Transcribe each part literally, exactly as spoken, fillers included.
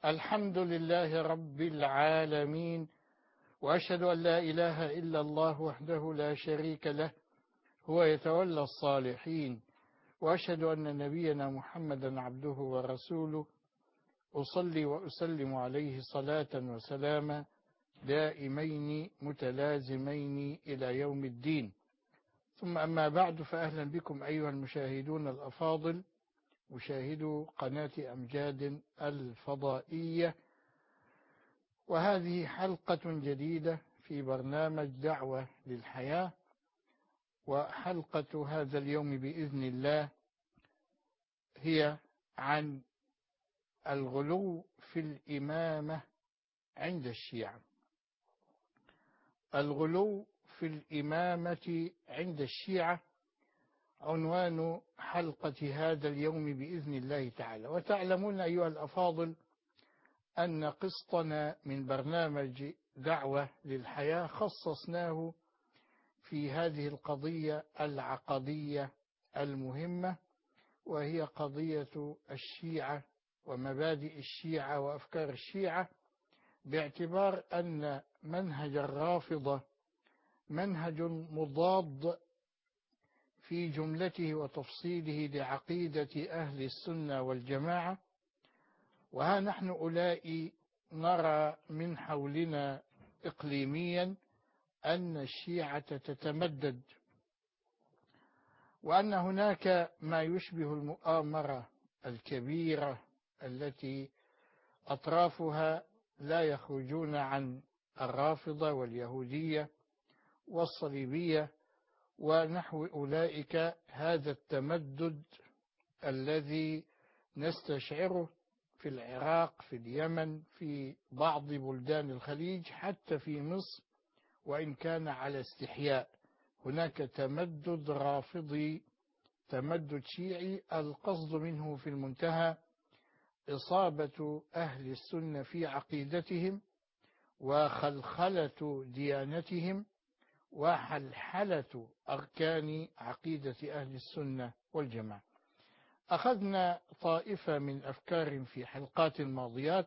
الحمد لله رب العالمين، وأشهد أن لا إله إلا الله وحده لا شريك له، هو يتولى الصالحين، وأشهد أن نبينا محمدا عبده ورسوله، أصلي وأسلم عليه صلاة وسلاما دائمين متلازمين إلى يوم الدين. ثم أما بعد، فأهلا بكم أيها المشاهدون الأفاضل، مشاهدو قناة أمجاد الفضائية، وهذه حلقة جديدة في برنامج دعوة للحياة. وحلقة هذا اليوم بإذن الله هي عن الغلو في الإمامة عند الشيعة. الغلو في الإمامة عند الشيعة عنوان حلقة هذا اليوم بإذن الله تعالى. وتعلمون أيها الأفاضل أن قسطنا من برنامج دعوة للحياة خصصناه في هذه القضية العقدية المهمة، وهي قضية الشيعة ومبادئ الشيعة وأفكار الشيعة، باعتبار أن منهج الرافضة منهج مضاد في جملته وتفصيله لعقيدة أهل السنة والجماعة. وها نحن أولئك نرى من حولنا إقليميا أن الشيعة تتمدد، وأن هناك ما يشبه المؤامرة الكبيرة التي أطرافها لا يخرجون عن الرافضة واليهودية والصليبية ونحو أولئك. هذا التمدد الذي نستشعره في العراق، في اليمن، في بعض بلدان الخليج، حتى في مصر، وإن كان على استحياء، هناك تمدد رافضي، تمدد شيعي، القصد منه في المنتهى إصابة أهل السنة في عقيدتهم وخلخلة ديانتهم وحلحلة أركان عقيدة أهل السنة والجماعة. أخذنا طائفة من أفكار في حلقات ماضيات،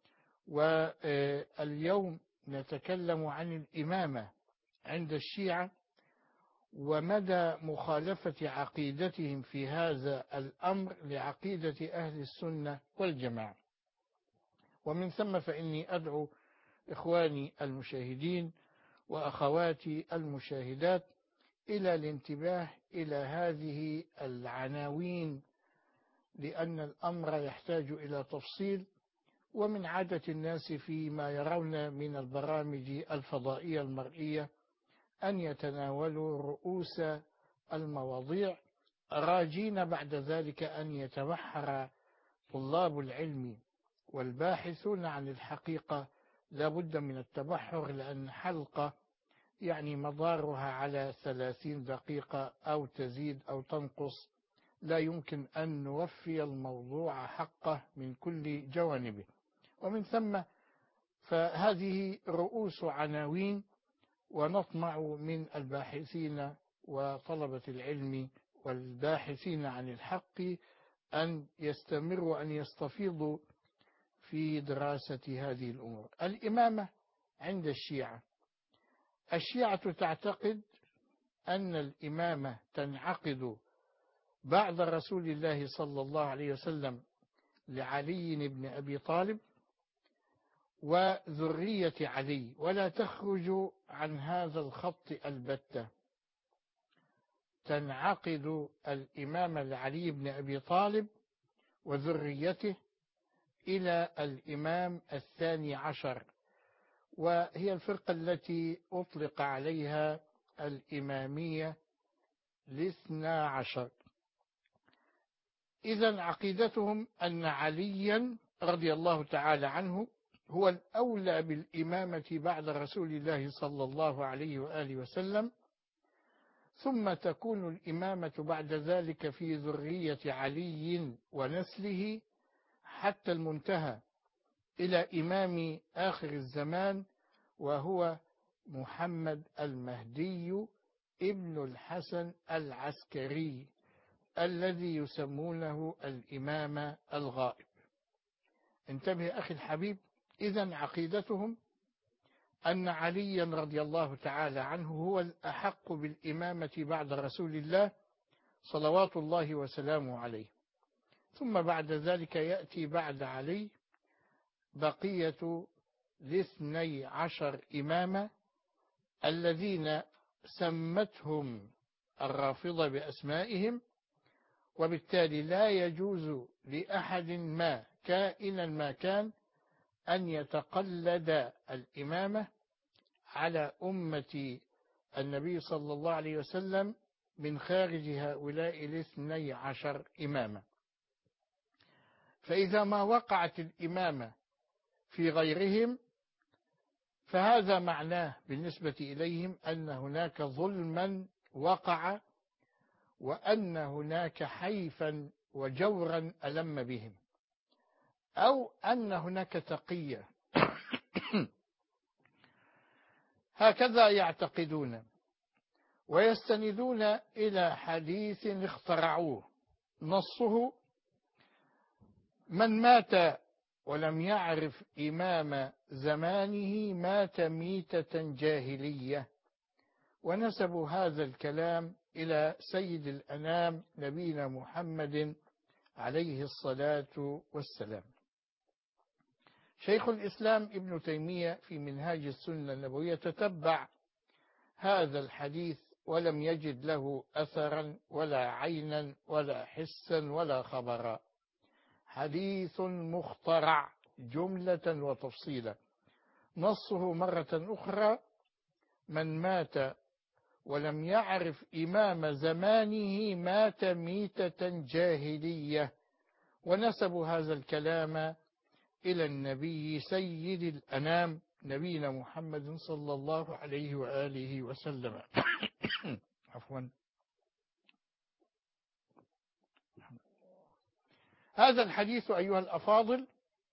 واليوم نتكلم عن الإمامة عند الشيعة ومدى مخالفة عقيدتهم في هذا الأمر لعقيدة أهل السنة والجماعة. ومن ثم فإني أدعو إخواني المشاهدين وأخواتي المشاهدات إلى الانتباه إلى هذه العناوين، لأن الأمر يحتاج إلى تفصيل. ومن عادة الناس فيما يرون من البرامج الفضائية المرئية أن يتناولوا رؤوس المواضيع، راجين بعد ذلك أن يتبحر طلاب العلم والباحثون عن الحقيقة. لا بد من التبحر، لأن حلقة يعني مدارها على ثلاثين دقيقة أو تزيد أو تنقص، لا يمكن أن نوفي الموضوع حقه من كل جوانبه. ومن ثم فهذه رؤوس عناوين، ونطمع من الباحثين وطلبة العلم والباحثين عن الحق أن يستمروا أن يستفيضوا في دراسة هذه الأمور. الإمامة عند الشيعة. الشيعة تعتقد أن الإمامة تنعقد بعد رسول الله صلى الله عليه وسلم لعلي بن أبي طالب وذرية علي، ولا تخرج عن هذا الخط البتة. تنعقد الإمامة لعلي بن أبي طالب وذريته إلى الإمام الثاني عشر، وهي الفرقة التي أطلق عليها الإمامية الاثنى عشر. إذن عقيدتهم أن عليا رضي الله تعالى عنه هو الأولى بالإمامة بعد رسول الله صلى الله عليه وآله وسلم، ثم تكون الإمامة بعد ذلك في ذرية علي ونسله حتى المنتهى إلى إمام آخر الزمان، وهو محمد المهدي ابن الحسن العسكري الذي يسمونه الإمام الغائب. انتبه أخي الحبيب، إذن عقيدتهم أن عليا رضي الله تعالى عنه هو الأحق بالإمامة بعد رسول الله صلوات الله وسلامه عليه، ثم بعد ذلك يأتي بعد علي بقية الاثني عشر إماما الذين سمتهم الرافضة بأسمائهم، وبالتالي لا يجوز لأحد ما كائنا ما كان أن يتقلد الإمامة على أمة النبي صلى الله عليه وسلم من خارج هؤلاء الاثني عشر إماما. فإذا ما وقعت الإمامة في غيرهم فهذا معناه بالنسبة إليهم أن هناك ظلما وقع، وأن هناك حيفا وجورا ألم بهم، أو أن هناك تقية. هكذا يعتقدون، ويستندون إلى حديث اخترعوه نصه: من مات ولم يعرف إمام زمانه مات ميتة جاهلية، ونسبوا هذا الكلام إلى سيد الأنام نبينا محمد عليه الصلاة والسلام. شيخ الإسلام ابن تيمية في منهاج السنة النبوية تتبع هذا الحديث ولم يجد له أثرا ولا عينا ولا حسا ولا خبرا، حديث مخترع جملة وتفصيلا، نصه مرة أخرى: من مات ولم يعرف إمام زمانه مات ميتة جاهلية، ونسبوا هذا الكلام إلى النبي سيد الأنام نبينا محمد صلى الله عليه وآله وسلم. عفوا. هذا الحديث أيها الأفاضل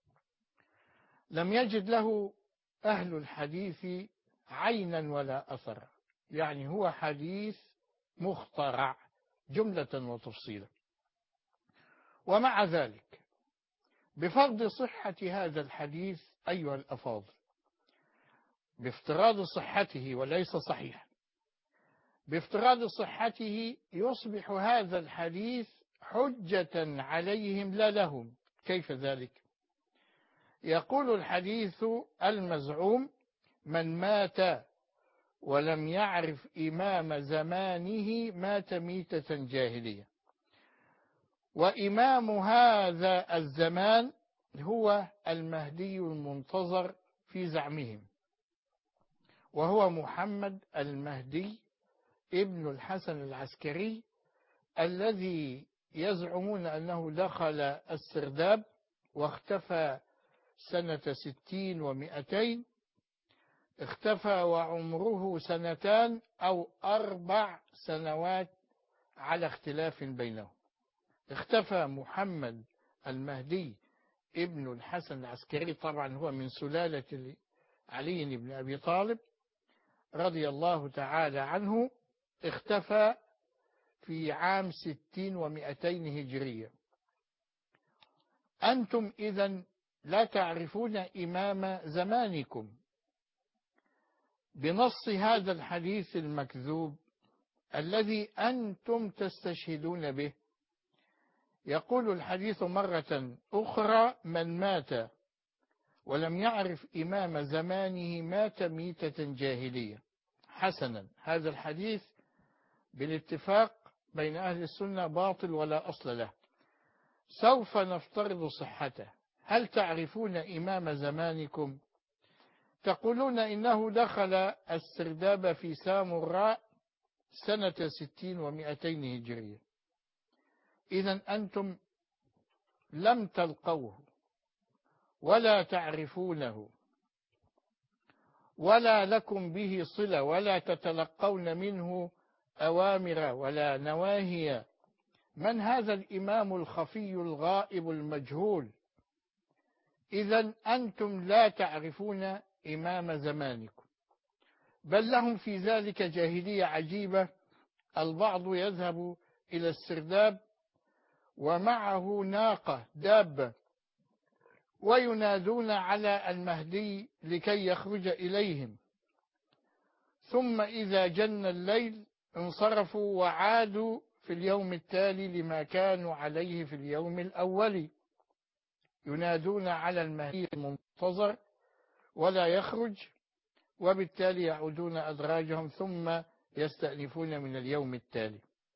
لم يجد له أهل الحديث عينا ولا أثر، يعني هو حديث مخترع جملة وتفصيلا. ومع ذلك بفرض صحة هذا الحديث أيها الأفاضل، بافتراض صحته وليس صحيحا، بافتراض صحته يصبح هذا الحديث حجة عليهم لا لهم. كيف ذلك؟ يقول الحديث المزعوم: من مات ولم يعرف إمام زمانه مات ميتة جاهلية، وإمام هذا الزمان هو المهدي المنتظر في زعمهم، وهو محمد المهدي ابن الحسن العسكري الذي يزعمون أنه دخل السرداب واختفى سنة ستين ومئتين، اختفى وعمره سنتان أو أربع سنوات على اختلاف بينهم. اختفى محمد المهدي ابن الحسن العسكري، طبعا هو من سلالة علي بن أبي طالب رضي الله تعالى عنه، اختفى في عام ستين ومئتين هجرية. أنتم إذن لا تعرفون إمام زمانكم بنص هذا الحديث المكذوب الذي أنتم تستشهدون به. يقول الحديث مرة أخرى: من مات ولم يعرف إمام زمانه مات ميتة جاهلية. حسنا، هذا الحديث بالاتفاق بين أهل السنة باطل ولا أصل له، سوف نفترض صحته. هل تعرفون إمام زمانكم؟ تقولون إنه دخل السرداب في سامراء سنة ستين ومئتين هجرية. إذن أنتم لم تلقوه ولا تعرفونه ولا لكم به صلة ولا تتلقون منه أوامر ولا نواهي. من هذا الإمام الخفي الغائب المجهول؟ إذن أنتم لا تعرفون إمام زمانكم، بل لهم في ذلك جاهلية عجيبة. البعض يذهب إلى السرداب ومعه ناقة دابة وينادون على المهدي لكي يخرج إليهم، ثم إذا جن الليل انصرفوا وعادوا في اليوم التالي لما كانوا عليه في اليوم الأول، ينادون على المهدي المنتظر ولا يخرج، وبالتالي يعودون أدراجهم ثم يستأنفون من اليوم التالي.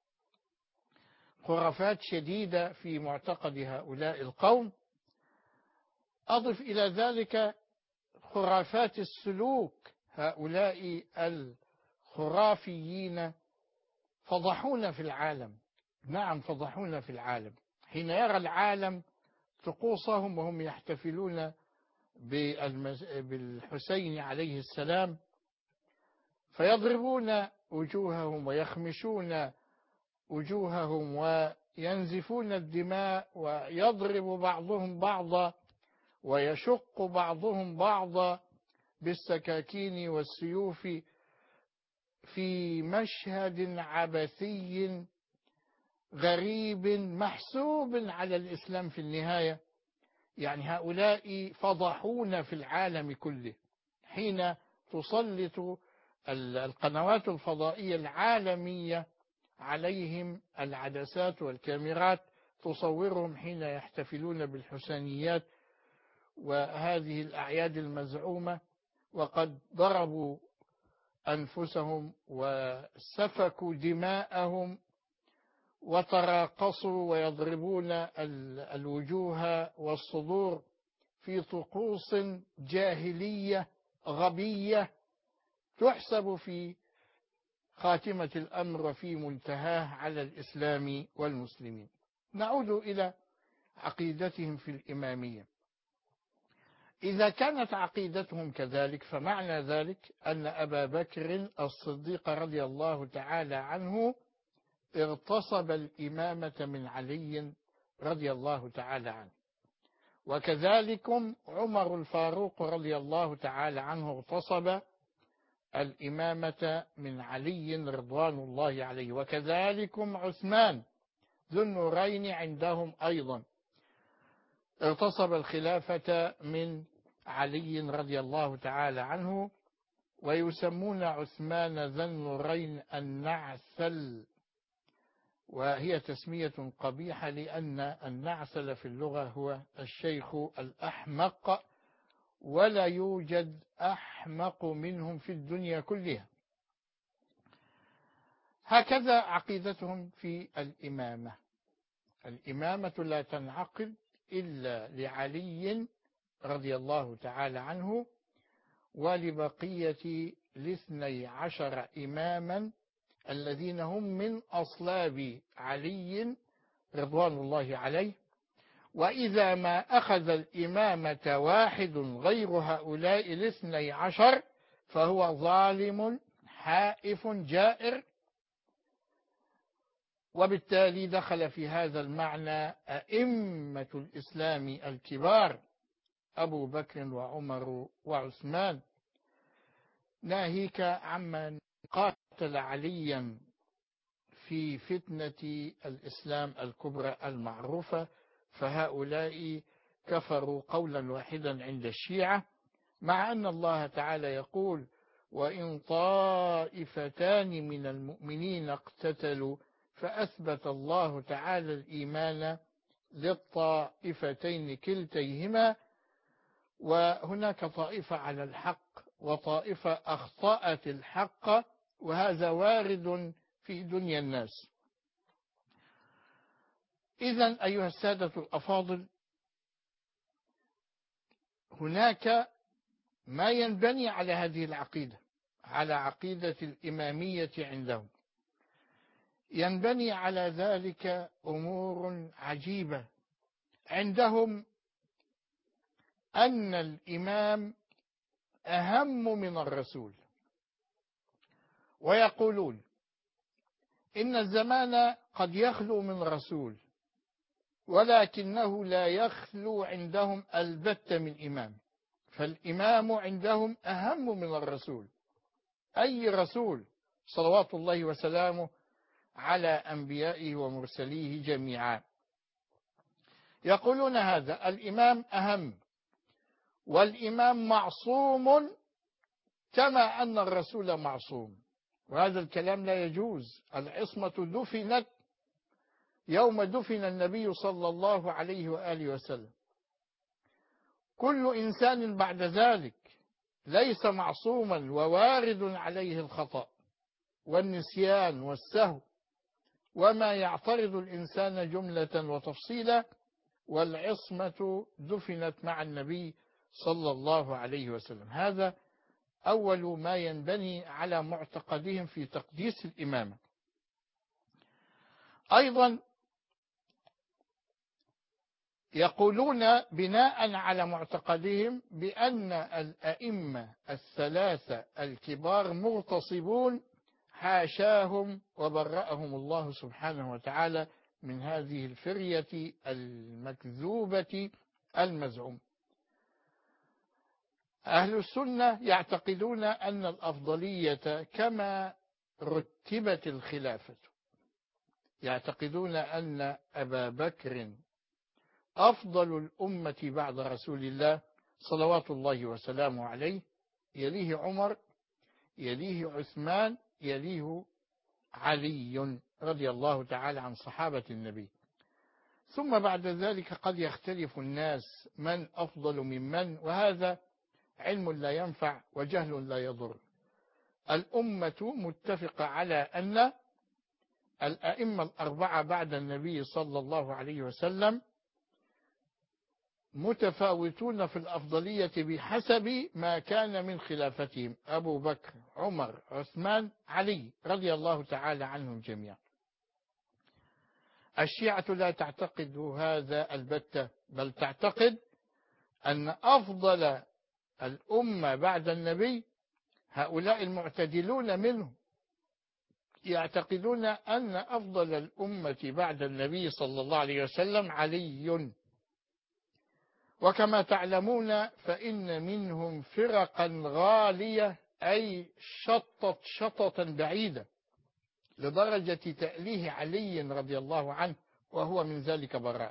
خرافات شديدة في معتقد هؤلاء القوم. أضف إلى ذلك خرافات السلوك. هؤلاء الخرافيين فضحونا في العالم، نعم فضحونا في العالم. حين يرى العالم طقوسهم وهم يحتفلون بالحسين عليه السلام فيضربون وجوههم ويخمشون وجوههم وينزفون الدماء ويضرب بعضهم بعضا ويشق بعضهم بعضا بالسكاكين والسيوف في مشهد عبثي غريب محسوب على الإسلام في النهاية. يعني هؤلاء فضحونا في العالم كله. حين تسلط القنوات الفضائية العالمية عليهم العدسات والكاميرات تصورهم حين يحتفلون بالحسينيات وهذه الأعياد المزعومة، وقد ضربوا أنفسهم وسفكوا دماءهم وتراقصوا ويضربون الوجوه والصدور في طقوس جاهلية غبية تحسب في خاتمة الأمر وفي منتهاه على الإسلام والمسلمين. نعود إلى عقيدتهم في الإمامية. إذا كانت عقيدتهم كذلك فمعنى ذلك أن أبا بكر الصديق رضي الله تعالى عنه اغتصب الإمامة من علي رضي الله تعالى عنه، وكذلكم عمر الفاروق رضي الله تعالى عنه اغتصب الإمامة من علي رضوان الله عليه، وكذلكم عثمان ذو النورين عندهم أيضا اغتصب الخلافة من علي رضي الله تعالى عنه، ويسمون عثمان ذا النورين النعسل، وهي تسمية قبيحة لأن النعسل في اللغة هو الشيخ الأحمق، ولا يوجد أحمق منهم في الدنيا كلها. هكذا عقيدتهم في الإمامة. الإمامة لا تنعقد إلا لعلي رضي الله تعالى عنه ولبقية الاثني عشر إماما الذين هم من أصلاب علي رضوان الله عليه. وإذا ما أخذ الإمامة واحد غير هؤلاء الاثني عشر فهو ظالم حائف جائر، وبالتالي دخل في هذا المعنى أئمة الإسلام الكبار أبو بكر وعمر وعثمان، ناهيك عمن قاتل عليا في فتنة الإسلام الكبرى المعروفة، فهؤلاء كفروا قولا واحدا عند الشيعة، مع أن الله تعالى يقول: وإن طائفتان من المؤمنين اقتتلوا فأثبت الله تعالى الإيمان للطائفتين كلتيهما، وهناك طائفة على الحق وطائفة أخطأت الحق، وهذا وارد في دنيا الناس. إذن أيها السادة الأفاضل، هناك ما ينبني على هذه العقيدة، على عقيدة الإمامية عندهم، ينبني على ذلك أمور عجيبة. عندهم أن الإمام أهم من الرسول، ويقولون إن الزمان قد يخلو من رسول، ولكنه لا يخلو عندهم البتة من إمام، فالإمام عندهم أهم من الرسول، أي رسول صلوات الله وسلامه على أنبيائه ومرسليه جميعا. يقولون هذا الإمام أهم، والإمام معصوم كما أن الرسول معصوم، وهذا الكلام لا يجوز. العصمة دفنت يوم دفن النبي صلى الله عليه وآله وسلم. كل إنسان بعد ذلك ليس معصوما، ووارد عليه الخطأ والنسيان والسهو وما يعترض الإنسان جملة وتفصيلا، والعصمة دفنت مع النبي صلى الله عليه وسلم. هذا أول ما ينبني على معتقدهم في تقديس الإمامة. أيضا يقولون بناء على معتقدهم بأن الأئمة الثلاثة الكبار مغتصبون، حاشاهم وبرأهم الله سبحانه وتعالى من هذه الفرية المكذوبة المزعوم. أهل السنة يعتقدون أن الأفضلية كما رتبت الخلافة، يعتقدون أن أبا بكر أفضل الأمة بعد رسول الله صلوات الله وسلامه عليه، يليه عمر، يليه عثمان، يليه علي رضي الله تعالى عن صحابة النبي. ثم بعد ذلك قد يختلف الناس من أفضل ممن، وهذا علم لا ينفع وجهل لا يضر. الأمة متفقة على أن الأئمة الأربعة بعد النبي صلى الله عليه وسلم متفاوتون في الأفضلية بحسب ما كان من خلافتهم: أبو بكر، عمر، عثمان، علي رضي الله تعالى عنهم جميعا. الشيعة لا تعتقد هذا البتة، بل تعتقد أن أفضل الأمة بعد النبي هؤلاء المعتدلون منهم، يعتقدون أن أفضل الأمة بعد النبي صلى الله عليه وسلم علي. وكما تعلمون فإن منهم فرقا غالية، أي شطت شططا بعيدة لدرجة تأليه علي رضي الله عنه، وهو من ذلك براء.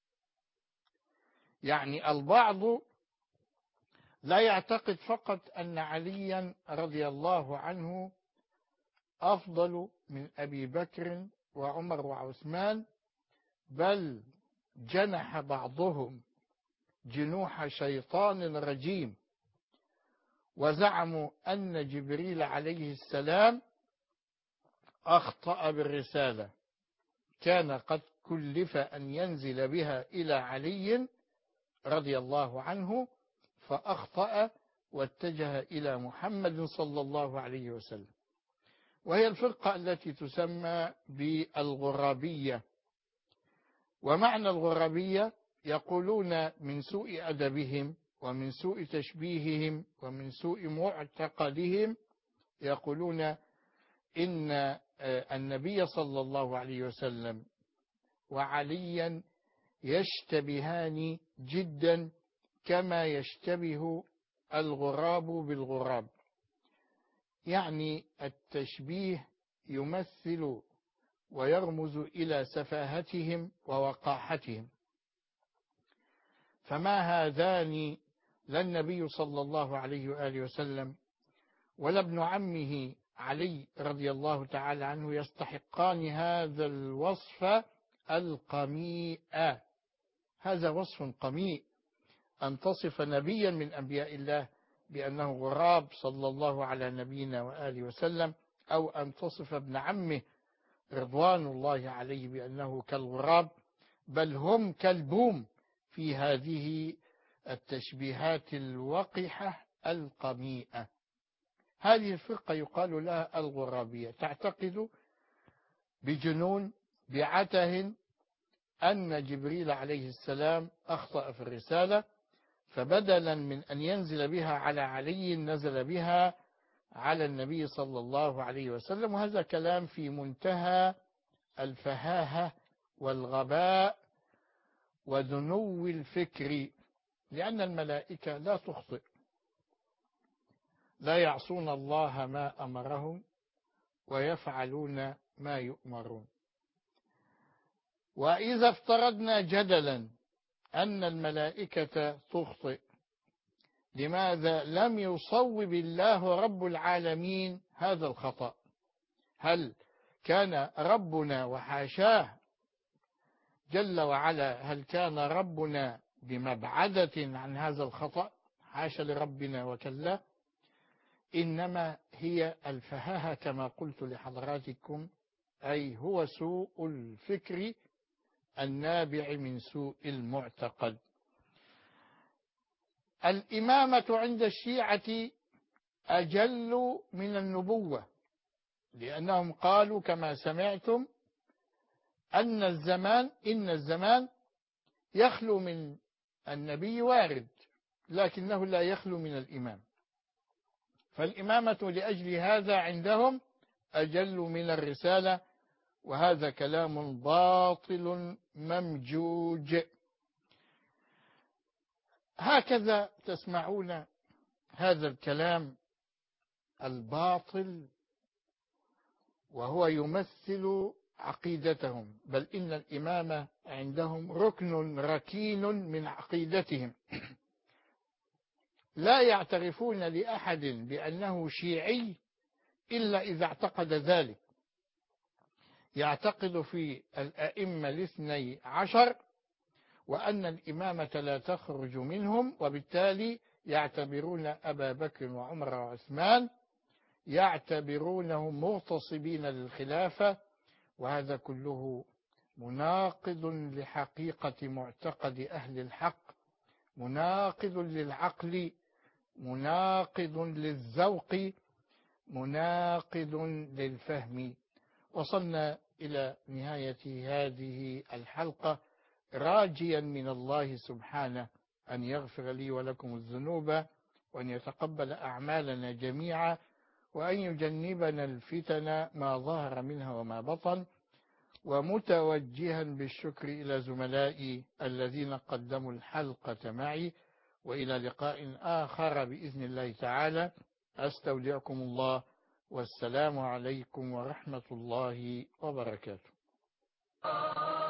يعني البعض لا يعتقد فقط أن عليا رضي الله عنه أفضل من أبي بكر وعمر وعثمان، بل جنح بعضهم جنوح شيطان رجيم، وزعموا أن جبريل عليه السلام أخطأ بالرسالة، كان قد كلف أن ينزل بها إلى علي رضي الله عنه، فأخطأ واتجه إلى محمد صلى الله عليه وسلم. وهي الفرقة التي تسمى بالغرابية. ومعنى الغرابية يقولون من سوء أدبهم ومن سوء تشبيههم ومن سوء معتقدهم، يقولون إن النبي صلى الله عليه وسلم وعليا يشتبهان جدا كما يشتبه الغراب بالغراب. يعني التشبيه يمثل ويرمز إلى سفاهتهم ووقاحتهم. فما هذان لا النبي صلى الله عليه وآله وسلم ولا ابن عمه علي رضي الله تعالى عنه يستحقان هذا الوصف القميء. هذا وصف قميء، أن تصف نبيا من أنبياء الله بأنه غراب صلى الله على نبينا وآله وسلم، أو أن تصف ابن عمه رضوان الله عليه بأنه كالغراب، بل هم كالبوم في هذه التشبيهات الوقحة القميئة. هذه الفرقة يقال لها الغرابية، تعتقد بجنون بعته أن جبريل عليه السلام أخطأ في الرسالة، فبدلا من أن ينزل بها على علي نزل بها على النبي صلى الله عليه وسلم. وهذا كلام في منتهى الفهاهة والغباء ودنو الفكر، لأن الملائكة لا تخطئ، لا يعصون الله ما أمرهم ويفعلون ما يؤمرون. وإذا افترضنا جدلا أن الملائكة تخطئ، لماذا لم يصوب الله رب العالمين هذا الخطأ؟ هل كان ربنا وحاشاه جل وعلا، هل كان ربنا بمبعدة عن هذا الخطأ؟ حاشا لربنا وكلا، إنما هي الفهاهة كما قلت لحضراتكم، أي هو سوء الفكر النابع من سوء المعتقد. الإمامة عند الشيعة أجل من النبوة، لأنهم قالوا كما سمعتم أن الزمان إن الزمان يخلو من النبي وارد، لكنه لا يخلو من الإمام، فالإمامة لأجل هذا عندهم أجل من الرسالة، وهذا كلام باطل ممجوج. هكذا تسمعون هذا الكلام الباطل وهو يمثل عقيدتهم، بل إن الإمامة عندهم ركن ركين من عقيدتهم، لا يعترفون لأحد بأنه شيعي إلا إذا اعتقد ذلك، يعتقد في الأئمة الاثني عشر وأن الإمامة لا تخرج منهم، وبالتالي يعتبرون أبا بكر وعمر وعثمان يعتبرونهم مغتصبين للخلافة، وهذا كله مناقض لحقيقة معتقد أهل الحق، مناقض للعقل، مناقض للذوق، مناقض للفهم. وصلنا إلى نهاية هذه الحلقة راجيا من الله سبحانه أن يغفر لي ولكم الذنوب، وأن يتقبل أعمالنا جميعا، وأن يجنبنا الفتن ما ظهر منها وما بطن، ومتوجها بالشكر إلى زملائي الذين قدموا الحلقة معي، وإلى لقاء آخر بإذن الله تعالى. أستودعكم الله، والسلام عليكم ورحمة الله وبركاته.